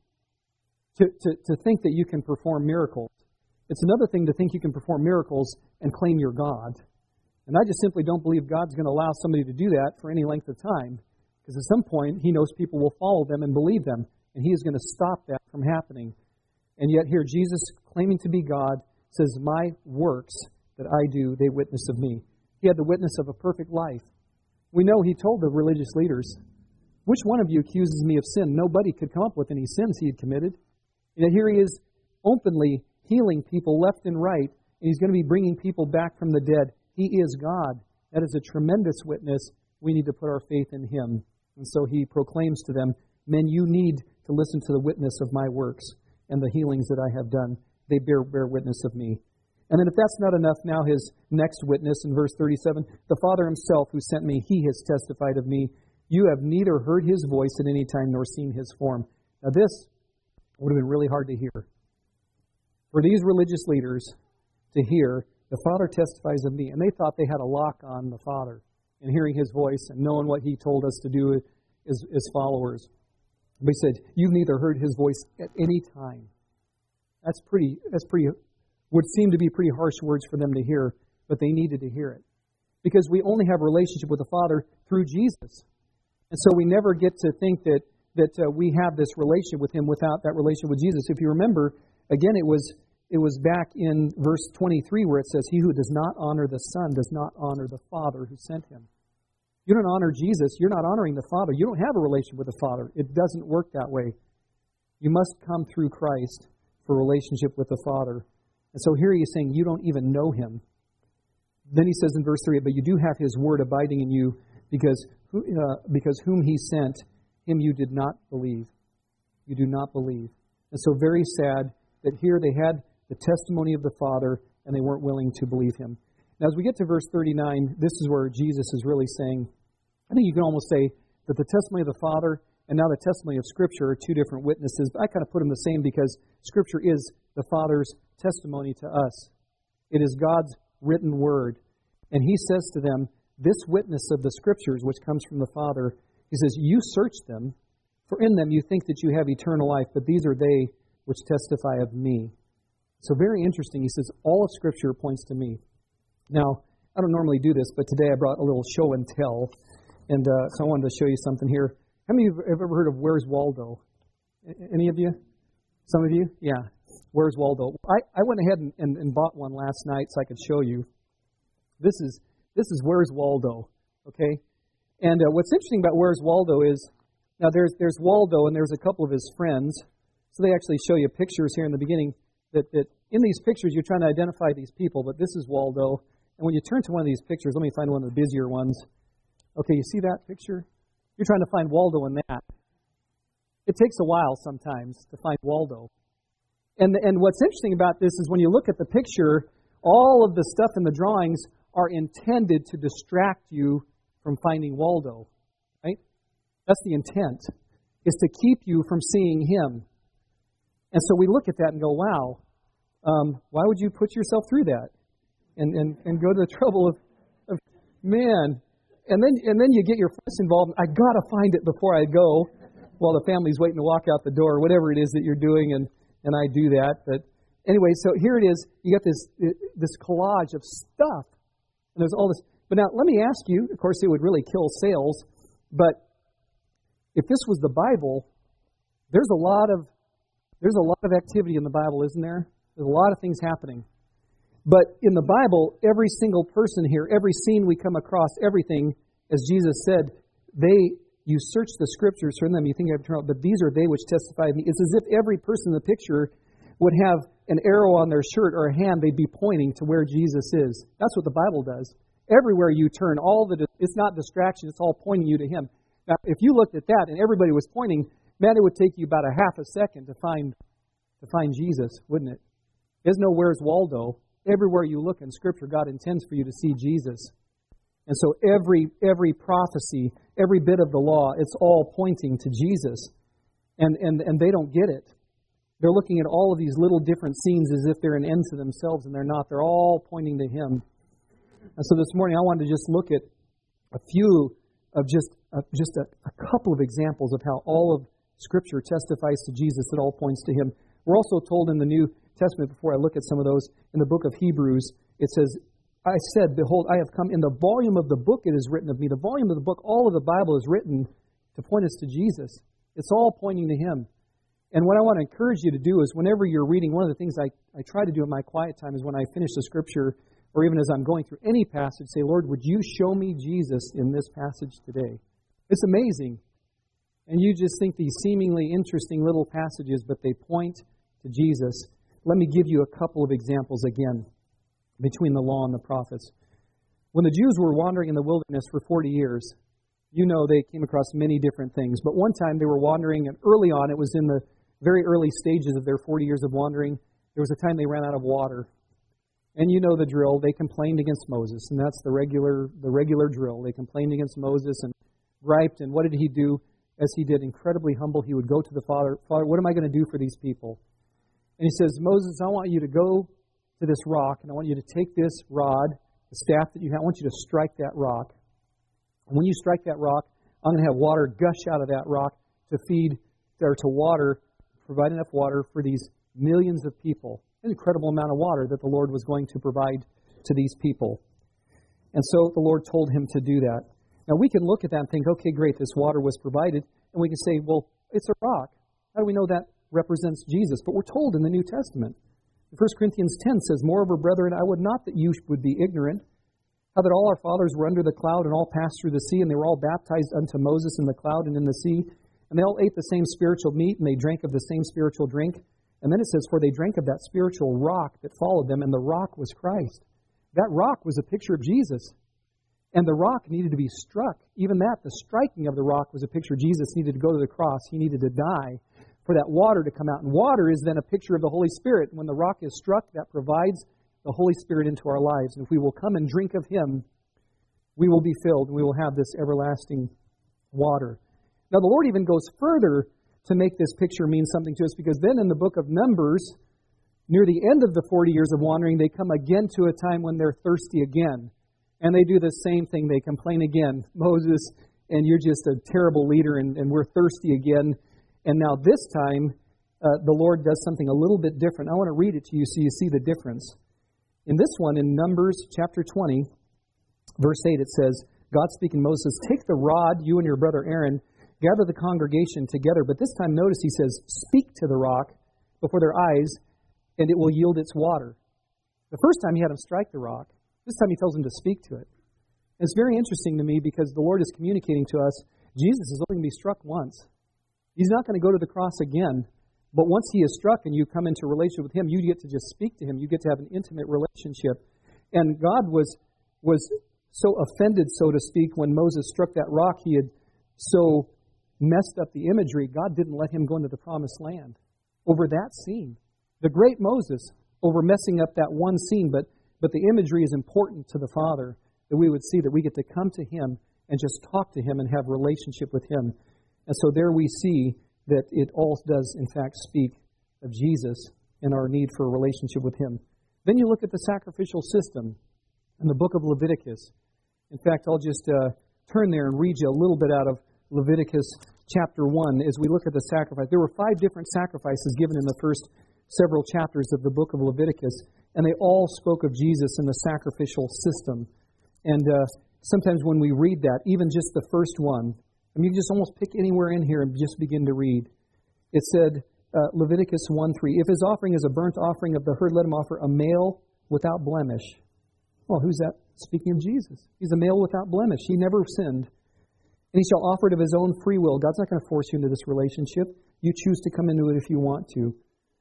to, to, to think that you can perform miracles. It's another thing to think you can perform miracles and claim you're God. And I just simply don't believe God's going to allow somebody to do that for any length of time. Because at some point, He knows people will follow them and believe them. And He is going to stop that from happening. And yet here, Jesus, claiming to be God, says, my works that I do, they witness of me. He had the witness of a perfect life. We know He told the religious leaders, which one of you accuses me of sin? Nobody could come up with any sins He had committed. And yet here He is openly healing people left and right, and He's going to be bringing people back from the dead. He is God. That is a tremendous witness. We need to put our faith in Him. And so He proclaims to them, men, you need to listen to the witness of my works and the healings that I have done. They bear, bear witness of me. And then if that's not enough, now His next witness in verse thirty-seven, the Father Himself who sent me, He has testified of me. You have neither heard His voice at any time nor seen His form. Now this would have been really hard to hear. For these religious leaders to hear, the Father testifies of me. And they thought they had a lock on the Father in hearing His voice and knowing what He told us to do as, as followers. But He said, you've neither heard His voice at any time. That's pretty, that's pretty, would seem to be pretty harsh words for them to hear, but they needed to hear it. Because we only have a relationship with the Father through Jesus. And so we never get to think that, that uh, we have this relationship with Him without that relationship with Jesus. If you remember, again, it was it was back in verse twenty-three where it says, he who does not honor the Son does not honor the Father who sent Him. You don't honor Jesus, you're not honoring the Father. You don't have a relationship with the Father. It doesn't work that way. You must come through Christ for a relationship with the Father. And so here He is saying, you don't even know Him. Then He says in verse three, but you do have His word abiding in you, because uh, because whom He sent, Him you did not believe. You do not believe. And so very sad that here they had the testimony of the Father, and they weren't willing to believe Him. Now as we get to verse thirty-nine, this is where Jesus is really saying, I think you can almost say that the testimony of the Father and now the testimony of Scripture are two different witnesses. But I kind of put them the same because Scripture is the Father's testimony to us. It is God's written word. And He says to them, this witness of the Scriptures, which comes from the Father, he says, you search them, for in them you think that you have eternal life, but these are they which testify of me. So very interesting. He says, all of Scripture points to me. Now, I don't normally do this, but today I brought a little show and tell. And uh, so I wanted to show you something here. How many of you have ever heard of Where's Waldo? Any of you? Some of you? Yeah. Where's Waldo? I, I went ahead and, and, and bought one last night so I could show you. This is this is Where's Waldo, okay? And uh, what's interesting about Where's Waldo is, now there's there's Waldo and there's a couple of his friends. So they actually show you pictures here in the beginning that, that in these pictures you're trying to identify these people, but this is Waldo. And when you turn to one of these pictures, let me find one of the busier ones. Okay, you see that picture? You're trying to find Waldo in that. It takes a while sometimes to find Waldo. And and what's interesting about this is when you look at the picture, all of the stuff in the drawings are intended to distract you from finding Waldo. Right? That's the intent, is to keep you from seeing him. And so we look at that and go, wow, um, why would you put yourself through that? And, and, and go to the trouble of, of, man. And then and then you get your friends involved. I got to find it before I go while the family's waiting to walk out the door, or whatever it is that you're doing, and, and I do that. But anyway, so here it is. You got this this collage of stuff. And there's all this. But now, let me ask you, of course, it would really kill sales, but if this was the Bible, there's a lot of there's a lot of activity in the Bible, isn't there? There's a lot of things happening. But in the Bible, every single person here, every scene we come across, everything, as Jesus said, they, you search the Scriptures, for in them you think you have eternal, but these are they which testify of me. It's as if every person in the picture would have an arrow on their shirt or a hand, they'd be pointing to where Jesus is. That's what the Bible does. Everywhere you turn, all the it's not distraction, it's all pointing you to Him. Now, if you looked at that and everybody was pointing, man, it would take you about a half a second to find to find Jesus, wouldn't it? There's no Where's Waldo. Everywhere you look in Scripture, God intends for you to see Jesus. And so every every prophecy, every bit of the law, it's all pointing to Jesus. And, and, and they don't get it. They're looking at all of these little different scenes as if they're an end to themselves, and they're not. They're all pointing to Him. And so this morning I wanted to just look at a few of just, uh, just a, a couple of examples of how all of Scripture testifies to Jesus. It all points to Him. We're also told in the New Testament, before I look at some of those, in the book of Hebrews, it says, I said, behold, I have come, in the volume of the book it is written of me. The volume of the book, all of the Bible is written to point us to Jesus. It's all pointing to Him. And what I want to encourage you to do is whenever you're reading, one of the things I, I try to do in my quiet time is when I finish the Scripture, or even as I'm going through any passage, say, Lord, would you show me Jesus in this passage today? It's amazing. And you just think these seemingly interesting little passages, but they point to Jesus. Let me give you a couple of examples again between the law and the prophets. When the Jews were wandering in the wilderness for forty years, you know they came across many different things. But one time they were wandering, and early on, it was in the very early stages of their forty years of wandering, there was a time they ran out of water. And you know the drill. They complained against Moses, and that's the regular the regular drill. They complained against Moses and griped, and what did he do? As he did, incredibly humble, he would go to the Father, Father, what am I going to do for these people? And he says, Moses, I want you to go to this rock, and I want you to take this rod, the staff that you have, I want you to strike that rock. And when you strike that rock, I'm going to have water gush out of that rock to feed, or to water, provide enough water for these millions of people. An incredible amount of water that the Lord was going to provide to these people. And so the Lord told him to do that. Now we can look at that and think, okay, great, this water was provided. And we can say, well, it's a rock. How do we know that represents Jesus? But we're told in the New Testament. First Corinthians ten says, moreover, brethren, I would not that you would be ignorant, how that all our fathers were under the cloud and all passed through the sea, and they were all baptized unto Moses in the cloud and in the sea. And they all ate the same spiritual meat, and they drank of the same spiritual drink. And then it says, for they drank of that spiritual rock that followed them, and the rock was Christ. That rock was a picture of Jesus. And the rock needed to be struck. Even that, the striking of the rock was a picture. Jesus needed to go to the cross. He needed to die for that water to come out. And water is then a picture of the Holy Spirit. When the rock is struck, that provides the Holy Spirit into our lives. And if we will come and drink of Him, we will be filled and we will have this everlasting water. Now, the Lord even goes further to make this picture mean something to us, because then in the book of Numbers, near the end of the forty years of wandering, they come again to a time when they're thirsty again. And they do the same thing. They complain again. Moses, and you're just a terrible leader, and, and we're thirsty again. And now this time, uh, the Lord does something a little bit different. I want to read it to you so you see the difference. In this one, in Numbers chapter twenty, verse eight, it says, God speaking to Moses, take the rod, you and your brother Aaron, gather the congregation together. But this time, notice he says, speak to the rock before their eyes, and it will yield its water. The first time he had them strike the rock. This time he tells them to speak to it. And it's very interesting to me because the Lord is communicating to us, Jesus is only going to be struck once. He's not going to go to the cross again. But once he is struck and you come into a relationship with him, you get to just speak to him. You get to have an intimate relationship. And God was was so offended, so to speak, when Moses struck that rock. He had so messed up the imagery. God didn't let him go into the promised land over that scene. The great Moses over messing up that one scene. But, but the imagery is important to the Father, that we would see that we get to come to him and just talk to him and have relationship with him. And so there we see that it all does, in fact, speak of Jesus and our need for a relationship with him. Then you look at the sacrificial system in the book of Leviticus. In fact, I'll just uh, turn there and read you a little bit out of Leviticus chapter one as we look at the sacrifice. There were five different sacrifices given in the first several chapters of the book of Leviticus, and they all spoke of Jesus and the sacrificial system. And uh, sometimes when we read that, even just the first one, I mean, you can just almost pick anywhere in here and just begin to read. It said, uh, Leviticus one three, if his offering is a burnt offering of the herd, let him offer a male without blemish. Well, who's that? Speaking of Jesus. He's a male without blemish. He never sinned. And he shall offer it of his own free will. God's not going to force you into this relationship. You choose to come into it if you want to.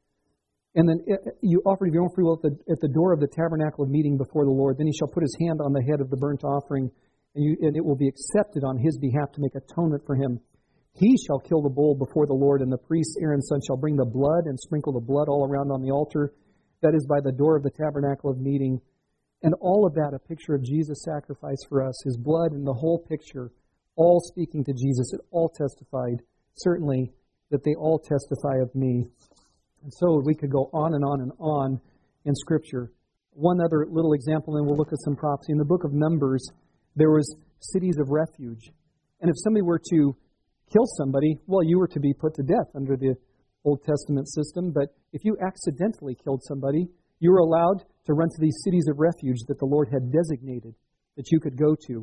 And then you offer it of your own free will at the, at the door of the tabernacle of meeting before the Lord. Then he shall put his hand on the head of the burnt offering, and, you, and it will be accepted on his behalf to make atonement for him. He shall kill the bull before the Lord, and the priest Aaron's son shall bring the blood and sprinkle the blood all around on the altar. That is by the door of the tabernacle of meeting. And all of that, a picture of Jesus' sacrifice for us, his blood and the whole picture, all speaking to Jesus. It all testified, certainly, that they all testify of me. And so we could go on and on and on in Scripture. One other little example, and we'll look at some prophecy. In the book of Numbers, there was cities of refuge. And if somebody were to kill somebody, well, you were to be put to death under the Old Testament system. But if you accidentally killed somebody, you were allowed to run to these cities of refuge that the Lord had designated that you could go to.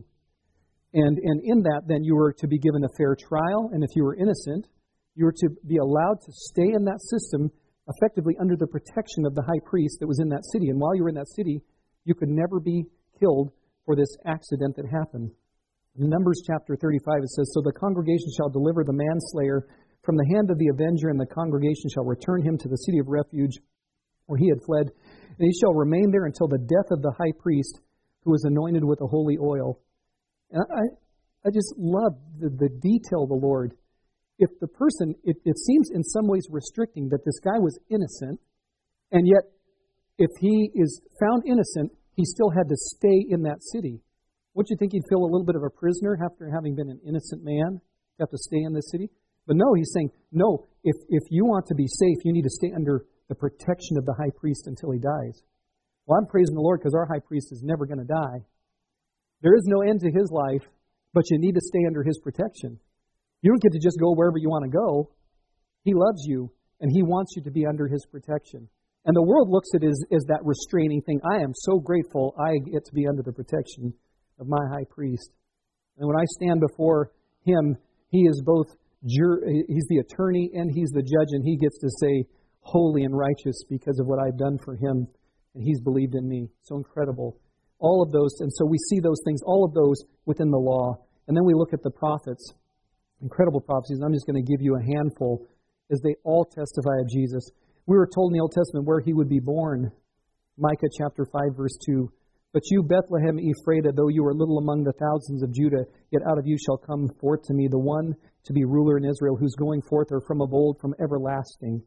And, and in that, then, you were to be given a fair trial. And if you were innocent, you were to be allowed to stay in that system effectively under the protection of the high priest that was in that city. And while you were in that city, you could never be killed for this accident that happened. In Numbers chapter thirty-five, it says, so the congregation shall deliver the manslayer from the hand of the avenger, and the congregation shall return him to the city of refuge where he had fled. And he shall remain there until the death of the high priest who was anointed with the holy oil. And I, I just love the, the detail of the Lord. If the person, it, it seems in some ways restricting that this guy was innocent, and yet if he is found innocent, he still had to stay in that city. Wouldn't you think he'd feel a little bit of a prisoner after having been an innocent man? You have to stay in the city? But no, he's saying, no, if, if you want to be safe, you need to stay under the protection of the high priest until he dies. Well, I'm praising the Lord because our high priest is never going to die. There is no end to his life, but you need to stay under his protection. You don't get to just go wherever you want to go. He loves you, and he wants you to be under his protection. And the world looks at it as, as that restraining thing. I am so grateful I get to be under the protection of my high priest. And when I stand before him, he is both jur- he's the attorney and he's the judge, and he gets to say, holy and righteous because of what I've done for him, and he's believed in me. So incredible. All of those, and so we see those things, all of those within the law. And then we look at the prophets. Incredible prophecies. I'm just going to give you a handful as they all testify of Jesus. We were told in the Old Testament where he would be born. Micah chapter five, verse two. But you, Bethlehem Ephrathah, though you are little among the thousands of Judah, yet out of you shall come forth to me the one to be ruler in Israel, whose going forth are from of old, from everlasting.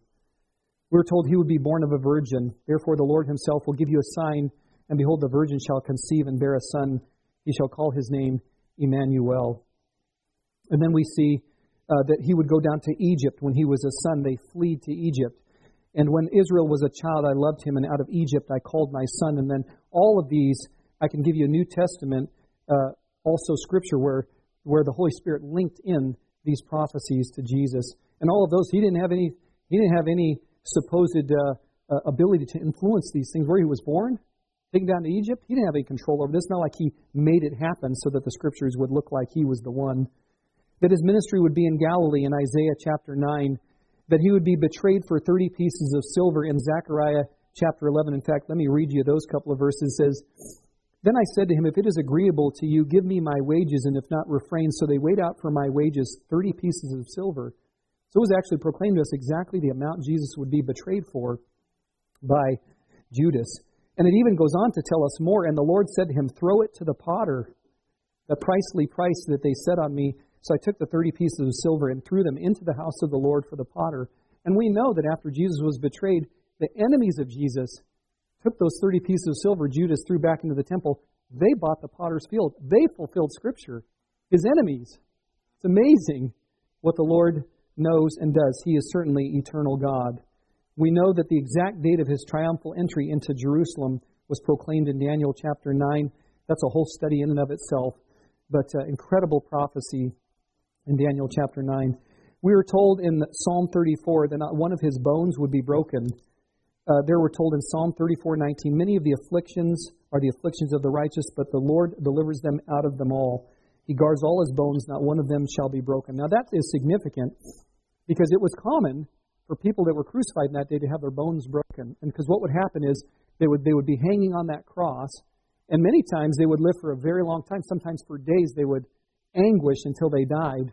We were told he would be born of a virgin. Therefore the Lord himself will give you a sign, and behold, the virgin shall conceive and bear a son. He shall call his name Emmanuel. And then we see uh, that he would go down to Egypt. When he was a son, they fled to Egypt. And when Israel was a child, I loved him, and out of Egypt I called my son. And then all of these I can give you a New Testament, uh, also Scripture, where where the Holy Spirit linked in these prophecies to Jesus. And all of those, he didn't have any, he didn't have any supposed uh, uh, ability to influence these things. Where he was born, taken down to Egypt, he didn't have any control over this. Not like he made it happen so that the Scriptures would look like he was the one. That his ministry would be in Galilee in Isaiah chapter nine. That he would be betrayed for thirty pieces of silver in Zechariah chapter eleven. In fact, let me read you those couple of verses. It says, "Then I said to him, if it is agreeable to you, give me my wages, and if not, refrain." So they weighed out for my wages thirty pieces of silver. So it was actually proclaimed to us exactly the amount Jesus would be betrayed for by Judas. And it even goes on to tell us more. And the Lord said to him, "Throw it to the potter, the pricely price that they set on me." So I took the thirty pieces of silver and threw them into the house of the Lord for the potter. And we know that after Jesus was betrayed, the enemies of Jesus took those thirty pieces of silver Judas threw back into the temple. They bought the potter's field. They fulfilled Scripture. His enemies. It's amazing what the Lord knows and does. He is certainly eternal God. We know that the exact date of his triumphal entry into Jerusalem was proclaimed in Daniel chapter nine. That's a whole study in and of itself. But uh, incredible prophecy in Daniel chapter nine. We were told in Psalm thirty-four that not one of his bones would be broken. Uh, there we're told in Psalm thirty-four nineteen, "Many of the afflictions are the afflictions of the righteous, but the Lord delivers them out of them all. He guards all his bones, not one of them shall be broken." Now that is significant because it was common for people that were crucified in that day to have their bones broken. And because what would happen is they would they would be hanging on that cross, and many times they would live for a very long time. Sometimes for days they would anguish until they died.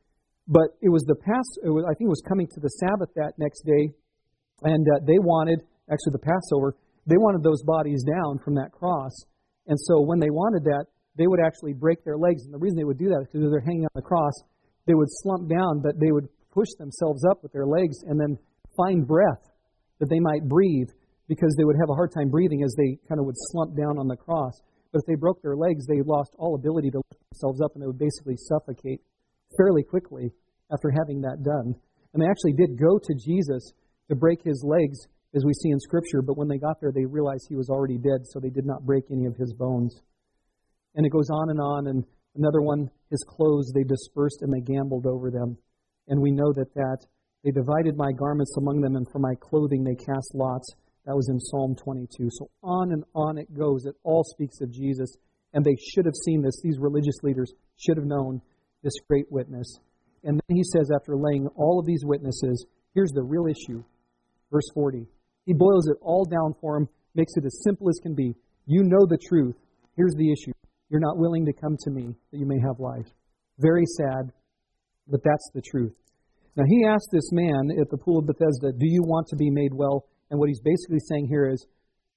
But it was the past. It was, I think it was coming to the Sabbath that next day, and uh, they wanted, actually the Passover, they wanted those bodies down from that cross. And so when they wanted that, they would actually break their legs. And the reason they would do that is because they're hanging on the cross, they would slump down, but they would push themselves up with their legs and then find breath that they might breathe, because they would have a hard time breathing as they kind of would slump down on the cross. But if they broke their legs, they lost all ability to lift themselves up, and they would basically suffocate fairly quickly after having that done. And they actually did go to Jesus to break his legs, as we see in Scripture, but when they got there, they realized he was already dead, so they did not break any of his bones. And it goes on and on, and another one, his clothes they dispersed and they gambled over them. And we know that that they divided my garments among them, and for my clothing they cast lots. That was in Psalm twenty-two. So on and on it goes. It all speaks of Jesus. And they should have seen this. These religious leaders should have known this great witness. And then he says, after laying all of these witnesses, here's the real issue. Verse forty. He boils it all down for him, makes it as simple as can be. You know the truth. Here's the issue. You're not willing to come to me that you may have life. Very sad, but that's the truth. Now he asked this man at the pool of Bethesda, do you want to be made well? And what he's basically saying here is,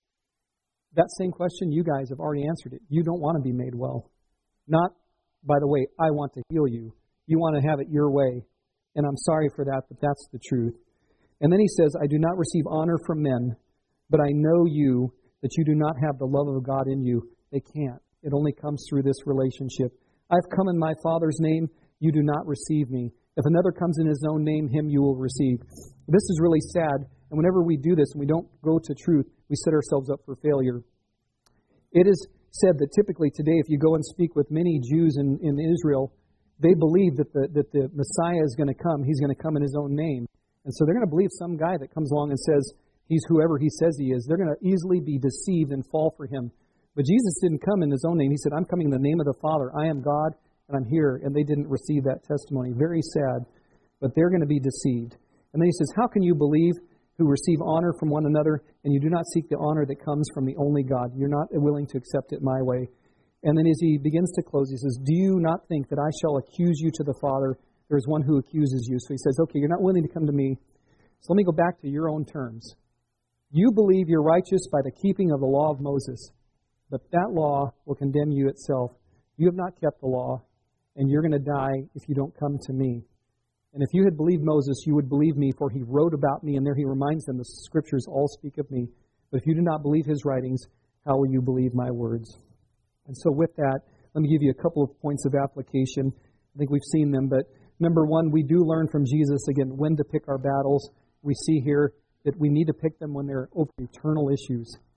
that same question, you guys have already answered it. You don't want to be made well. Not, by the way, I want to heal you. You want to have it your way. And I'm sorry for that, but that's the truth. And then he says, I do not receive honor from men, but I know you, that you do not have the love of God in you. They can't. It only comes through this relationship. I've come in my Father's name. You do not receive me. If another comes in his own name, him you will receive. This is really sad. And whenever we do this and we don't go to truth, we set ourselves up for failure. It is said that typically today, if you go and speak with many Jews in, in Israel, they believe that the, that the Messiah is going to come. He's going to come in his own name. And so they're going to believe some guy that comes along and says he's whoever he says he is. They're going to easily be deceived and fall for him. But Jesus didn't come in his own name. He said, I'm coming in the name of the Father. I am God, and I'm here. And they didn't receive that testimony. Very sad. But they're going to be deceived. And then he says, how can you believe who receive honor from one another, and you do not seek the honor that comes from the only God? You're not willing to accept it my way. And then as he begins to close, he says, do you not think that I shall accuse you to the Father? There is one who accuses you. So he says, okay, you're not willing to come to me. So let me go back to your own terms. You believe you're righteous by the keeping of the law of Moses, but that law will condemn you itself. You have not kept the law, and you're going to die if you don't come to me. And if you had believed Moses, you would believe me, for he wrote about me, and there he reminds them, the Scriptures all speak of me. But if you do not believe his writings, how will you believe my words? And so with that, let me give you a couple of points of application. I think we've seen them, but number one, we do learn from Jesus, again, when to pick our battles. We see here that we need to pick them when they're over eternal issues.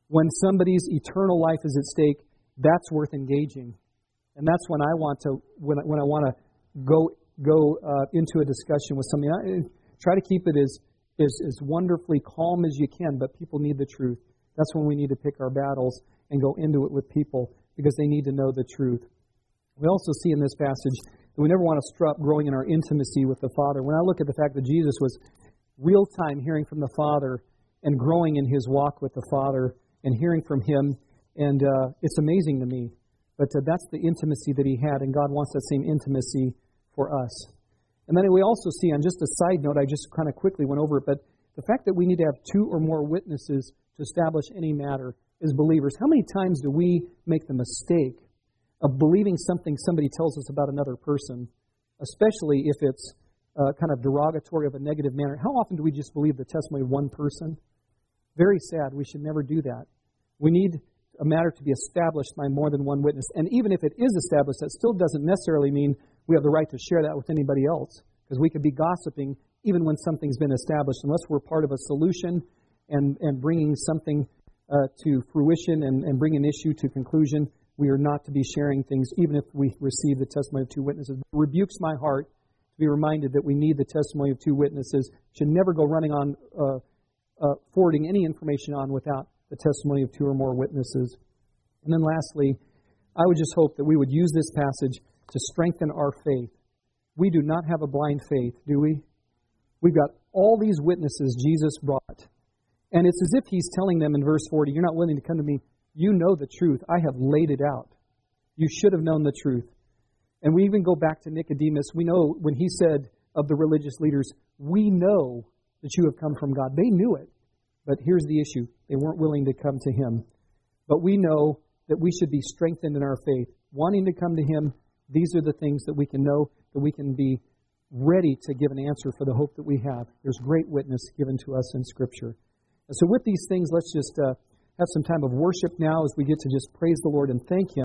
When somebody's eternal life is at stake, that's worth engaging. And that's when I want to, when, when I want to go go uh, into a discussion with somebody. I, try to keep it as, as, as wonderfully calm as you can, but people need the truth. That's when we need to pick our battles and go into it with people, because they need to know the truth. We also see in this passage that we never want to stop growing in our intimacy with the Father. When I look at the fact that Jesus was real-time hearing from the Father and growing in His walk with the Father and hearing from Him, and uh, it's amazing to me. But uh, that's the intimacy that He had, and God wants that same intimacy for us. And then we also see, on just a side note, I just kind of quickly went over it, but the fact that we need to have two or more witnesses to establish any matter as believers. How many times do we make the mistake of believing something somebody tells us about another person, especially if it's uh, kind of derogatory of a negative manner? How often do we just believe the testimony of one person? Very sad. We should never do that. We need a matter to be established by more than one witness. And even if it is established, that still doesn't necessarily mean we have the right to share that with anybody else, because we could be gossiping even when something's been established, unless we're part of a solution and, and bringing something uh, to fruition and, and bringing an issue to conclusion. We are not to be sharing things, even if we receive the testimony of two witnesses. It rebukes my heart to be reminded that we need the testimony of two witnesses. Should never go running on, uh, uh, forwarding any information on without the testimony of two or more witnesses. And then lastly, I would just hope that we would use this passage to strengthen our faith. We do not have a blind faith, do we? We've got all these witnesses Jesus brought. And it's as if He's telling them in verse forty, you're not willing to come to me. You know the truth. I have laid it out. You should have known the truth. And we even go back to Nicodemus. We know when he said of the religious leaders, we know that you have come from God. They knew it. But here's the issue. They weren't willing to come to Him. But we know that we should be strengthened in our faith. Wanting to come to Him, these are the things that we can know, that we can be ready to give an answer for the hope that we have. There's great witness given to us in Scripture. And so with these things, let's just uh, have some time of worship now as we get to just praise the Lord and thank Him.